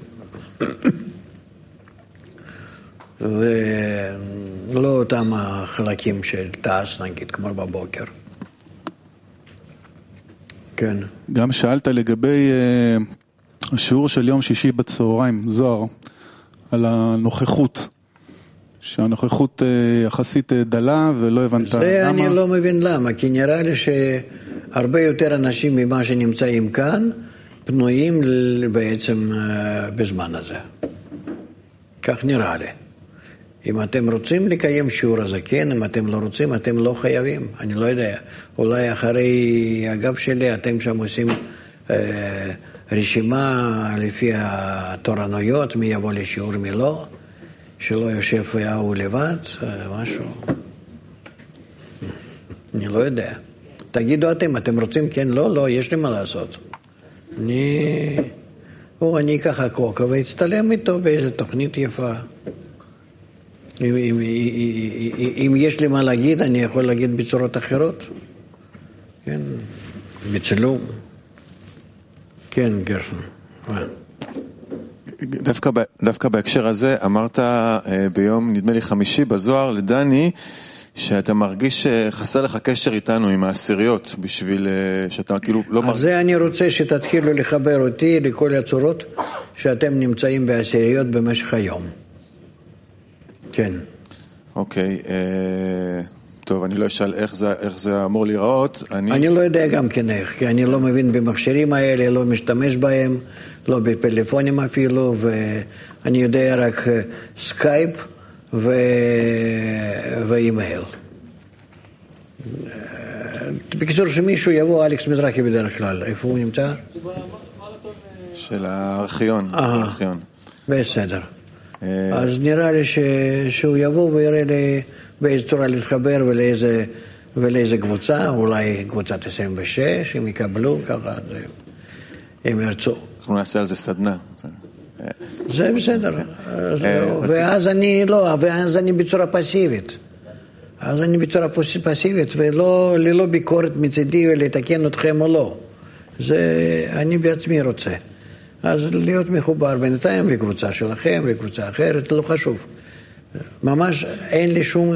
ולא אותם החלקים של תעש, נגיד, כמו בבוקר. כן. גם שאלת לגבי השיעור של יום שישי בצהריים, זוהר, על הנוכחות. שהנוכחות יחסית דלה ולא הבנת למה. זה אני לא מבין למה, כי נראה לי שהרבה יותר אנשים ממה שנמצאים כאן פנויים בעצם בזמן הזה. כך נראה לי. אם אתם רוצים לקיים שיעור הזה, כן, אם אתם לא רוצים, אתם לא חייבים. אני לא יודע. אולי אחרי הגב שלי אתם שם עושים רשימה לפי התורנויות, מי יבוא לשיעור מי לא. שלא יושב הוא לבד, משהו. אני לא יודע. תגידו אתם רוצים כן, לא, יש לי מה לעשות. אני אקח הקוקה ואצטלם איתו באיזו תוכנית יפה. אם יש לי מה להגיד, אני יכול להגיד בצורות אחרות. כן, בצילום. כן, גרשון. דווקא בהקשר הזה, אמרת ביום, נדמה לי חמישי, בזוהר לדני, שאתה מרגיש שחסר לך קשר איתנו, עם העשיריות, בשביל שאתה כאילו לא מרגיש... אז זה אני רוצה שתתחילו לחבר אותי לכל הצורות שאתם נמצאים בעשיריות במשך היום. כן. אוקיי, טוב, אני לא אשאל איך זה אמור להיראות. אני לא יודע גם כן איך, כי אני לא מבין במכשירים האלה, לא משתמש בהם, לא בפלאפונים אפילו, ואני יודע רק סקייפ ואימייל. בקיצור, שמישהו יבוא, אלכס מזרחי בדרך כלל, איפה הוא נמצא? של הארכיון. בסדר. אז נראה לי שהוא יבוא ויראה לי באיזו צורה להתחבר ולאיזה קבוצה, אולי קבוצת 26, אם יקבלו ככה, אם ירצו. אנחנו נעשה על זה סדנה. זה בסדר. ואז אני בצורה פסיבית. אז אני בצורה פסיבית, ולא ביקורת מצידי ולתקן אתכם או לא. זה אני בעצמי רוצה. אז להיות מחובר בינתיים לקבוצה שלכם, לקבוצה אחרת, לא חשוב. ממש אין לי שום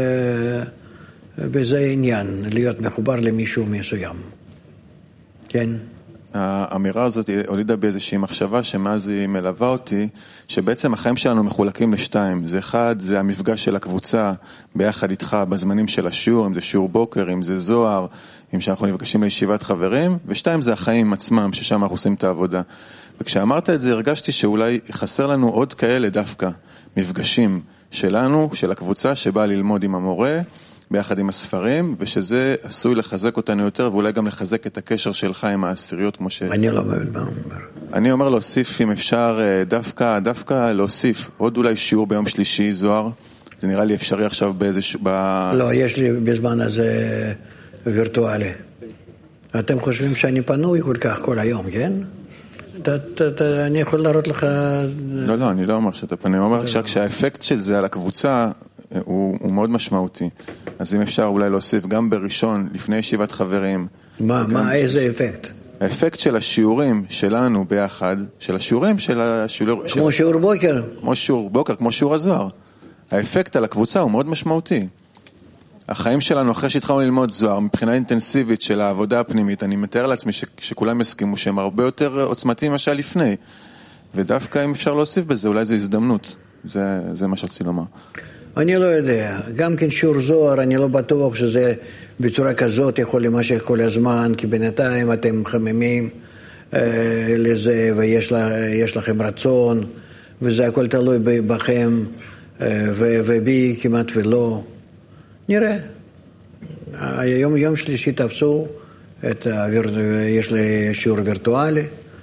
בזה עניין להיות מחובר למישהו מסוים. כן? האמירה הזאת הולידה באיזושהי מחשבה שמאז היא מלווה אותי, שבעצם החיים שלנו מחולקים לשתיים. זה אחד, זה המפגש של הקבוצה ביחד איתך בזמנים של השיעור, אם זה שיעור בוקר, אם זה זוהר, אם שאנחנו נפגשים לישיבת חברים, ושתיים זה החיים עצמם, ששם אנחנו עושים את העבודה. וכשאמרת את זה הרגשתי שאולי חסר לנו עוד כאלה דווקא, מפגשים שלנו, של הקבוצה שבאה ללמוד עם המורה, ביחד עם הספרים, ושזה עשוי לחזק אותנו יותר, ואולי גם לחזק את הקשר שלך עם העשיריות, כמו ש... אני לא מבין מה אומר. אני אומר להוסיף, אם אפשר, דווקא להוסיף עוד אולי שיעור ביום שלישי, זוהר, זה נראה לי אפשרי עכשיו באיזשהו... לא, יש לי בזמן הזה וירטואלי. אתם חושבים שאני פנוי כל כך כל היום, כן? אני יכול להראות לך... לא, אני לא אומר שאתה פנוי, אני אומר שהאפקט של זה על הקבוצה הוא מאוד משמעותי. אז אם אפשר אולי להוסיף גם בראשון, לפני ישיבת חברים. מה, איזה אפקט? האפקט של השיעורים שלנו ביחד, של השיעורים של השיעור... כמו שיעור בוקר. כמו שיעור בוקר, כמו שיעור הזוהר. האפקט על הקבוצה הוא מאוד משמעותי. החיים שלנו אחרי שהתחלנו ללמוד זוהר, מבחינה אינטנסיבית של העבודה הפנימית, אני מתאר לעצמי שכולם יסכימו שהם הרבה יותר עוצמתיים מה שהיה לפני. ודווקא אם אפשר להוסיף בזה, אולי זו הזדמנות. זה מה שרציתי לומר. אני לא יודע. גם כן שיעור זוהר, אני לא בטוח שזה בצורה כזאת יכול להימשך כל הזמן, כי בינתיים אתם חממים לזה, ויש לכם רצון, וזה הכל תלוי בכם, ובי כמעט ולא. נראה. יום שלישי תפסו, יש לי שיעור וירטואלי,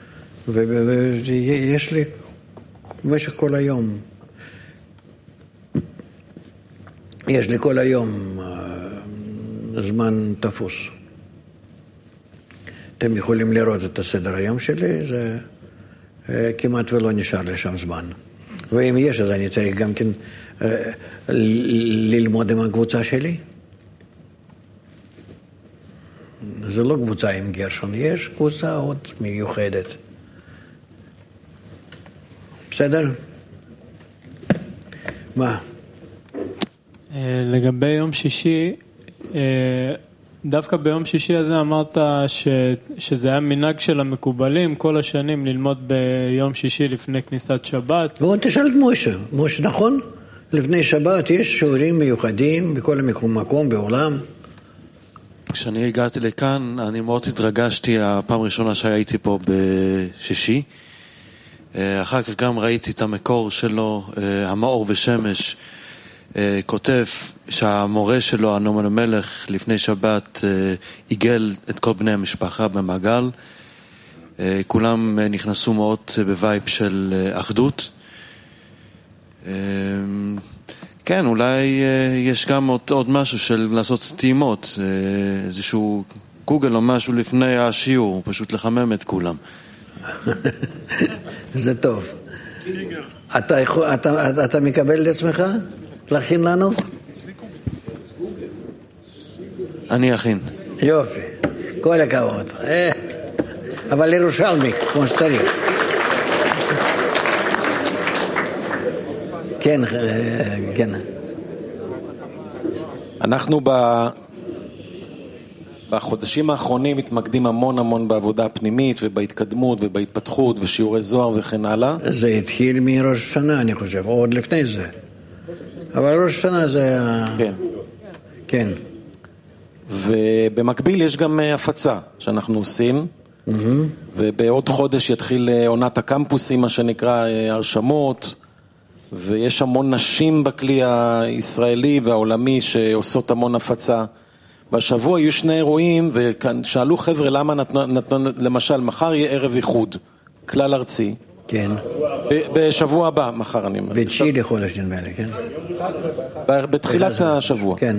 ויש לי במשך כל היום. יש לי כל היום זמן תפוס. אתם יכולים לראות את הסדר היום שלי, זה כמעט ולא נשאר לי שם זמן. ואם יש, אז אני צריך גם כן ללמוד עם הקבוצה שלי. זה לא קבוצה עם גרשון, יש קבוצה עוד מיוחדת. בסדר? מה? לגבי יום שישי, דווקא ביום שישי הזה אמרת שזה היה מנהג של המקובלים כל השנים ללמוד ביום שישי לפני כניסת שבת. בואו תשאל את משה, נכון? לפני שבת יש שיעורים מיוחדים בכל מקום בעולם. כשאני הגעתי לכאן, אני מאוד התרגשתי הפעם הראשונה שהייתי פה בשישי. אחר כך גם ראיתי את המקור שלו, המאור ושמש, כותב שהמורה שלו, הנומן המלך, לפני שבת עיגל את כל בני המשפחה במעגל. כולם נכנסו מאוד בווייב של אחדות. כן, אולי יש גם עוד משהו של לעשות טעימות, איזשהו גוגל או משהו לפני השיעור, פשוט לחמם את כולם. זה טוב. אתה מקבל לעצמך? להכין לנו? אני אכין. יופי, כל הכבוד. אבל ירושלמי, כמו שצריך. כן, כן. אנחנו בחודשים האחרונים מתמקדים המון בעבודה הפנימית ובהתקדמות ובהתפתחות ושיעורי זוהר וכן הלאה. זה התחיל מראש השנה, אני חושב, או עוד לפני זה. אבל ראש השנה זה... כן. כן. ובמקביל יש גם הפצה שאנחנו עושים, ובעוד חודש יתחיל עונת הקמפוסים, מה שנקרא הרשמות, ויש המון נשים בכלי הישראלי והעולמי שעושות המון הפצה. בשבוע יהיו שני אירועים, ושאלו חבר'ה למה נתנו, למשל, מחר יהיה ערב איחוד, כלל ארצי. כן. בשבוע הבא, מחר אני אומר. ב9 לחודש נדמה לי, כן? בתחילת השבוע. כן.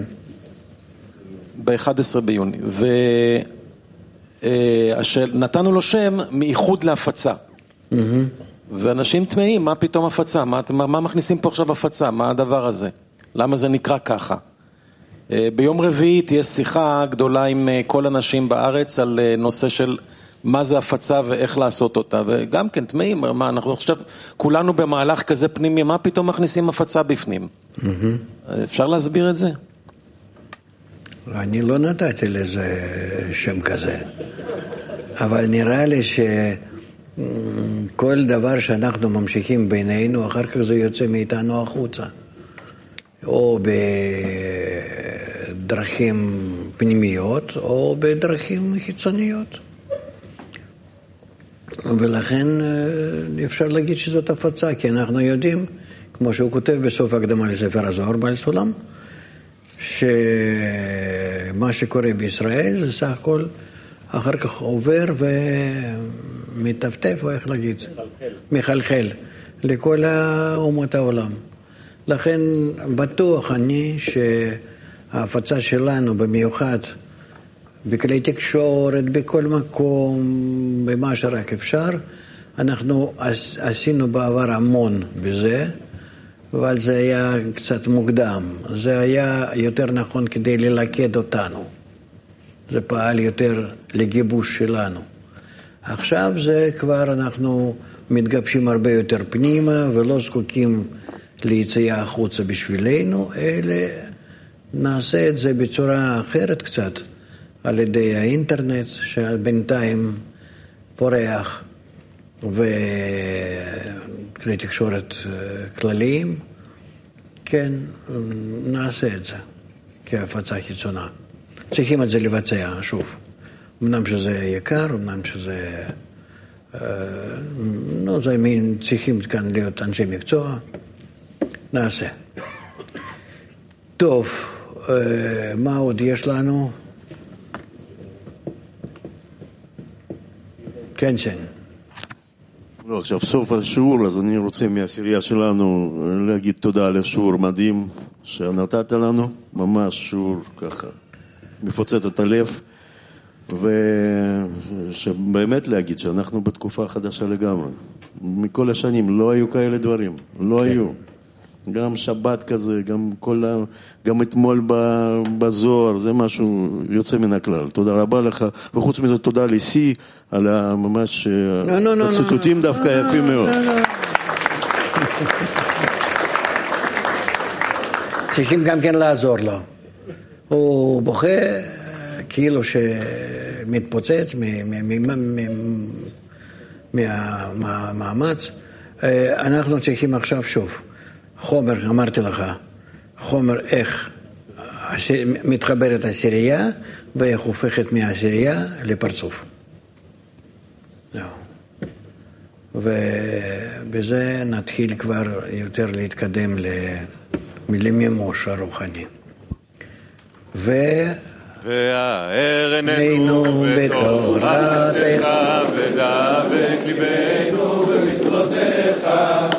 ב-11 ביוני. ונתנו לו שם מאיחוד להפצה. ואנשים תמהים, מה פתאום הפצה? מה מכניסים פה עכשיו הפצה? מה הדבר הזה? למה זה נקרא ככה? ביום רביעי תהיה שיחה גדולה עם כל אנשים בארץ על נושא של מה זה הפצה ואיך לעשות אותה, וגם כן תמהים, מה אנחנו חושב, כולנו במהלך כזה פנימי, מה פתאום מכניסים הפצה בפנים? אפשר להסביר את זה? אני לא נתתי לזה שם כזה, אבל נראה לי שכל דבר שאנחנו ממשיכים בינינו, אחר כך זה יוצא מאיתנו החוצה, או בדרכים פנימיות, או בדרכים חיצוניות. ולכן אפשר להגיד שזאת הפצה, כי אנחנו יודעים, כמו שהוא כותב בסוף הקדמה לספר הזוהר בעל סולם, שמה שקורה בישראל זה סך הכל אחר כך עובר ומטפטף, או איך להגיד? מחלחל לכל אומות העולם. לכן בטוח אני שההפצה שלנו במיוחד בכלי תקשורת, בכל מקום, במה שרק אפשר, אנחנו עשינו בעבר המון בזה, אבל זה היה קצת מוקדם. זה היה יותר נכון כדי ללכד אותנו. זה פעל יותר לגיבוש שלנו. עכשיו זה כבר אנחנו מתגבשים הרבה יותר פנימה, ולא זקוקים ליציאה החוצה בשבילנו, אלא נעשה את זה בצורה אחרת קצת, על ידי האינטרנט, שבינתיים פורח, וכלי תקשורת כלליים, כן, נעשה את זה כהפצה חיצונה. צריכים את זה לבצע, שוב. אמנם שזה יקר, אמנם שזה... זה מין, צריכים כאן להיות אנשי מקצוע, נעשה. טוב, מה עוד יש לנו? כן, כן. לא, עכשיו סוף השיעור, אז אני רוצה מהעשירייה שלנו להגיד תודה על השיעור מדהים שנתת לנו, ממש שיעור ככה מפוצץ את הלב, ושבאמת להגיד שאנחנו בתקופה חדשה לגמרי. מכל השנים לא היו כאלה דברים, לא היו. גם שבת כזה, גם אתמול בזוהר, זה משהו יוצא מן הכלל. תודה רבה לך, וחוץ מזה תודה לסי על ממש הציטוטים דווקא יפים מאוד. צריכים גם כן לעזור לו. הוא בוכה כאילו שמתפוצץ מהמאמץ. אנחנו צריכים עכשיו שוב חומר, אמרתי לך, חומר איך מתחברת עשירייה ואיך הופכת מהעשירייה לפרצוף. ובזה נתחיל כבר יותר להתקדם למימוש הרוחני. והערננו בתורתך ודבק ליבנו במצוותיך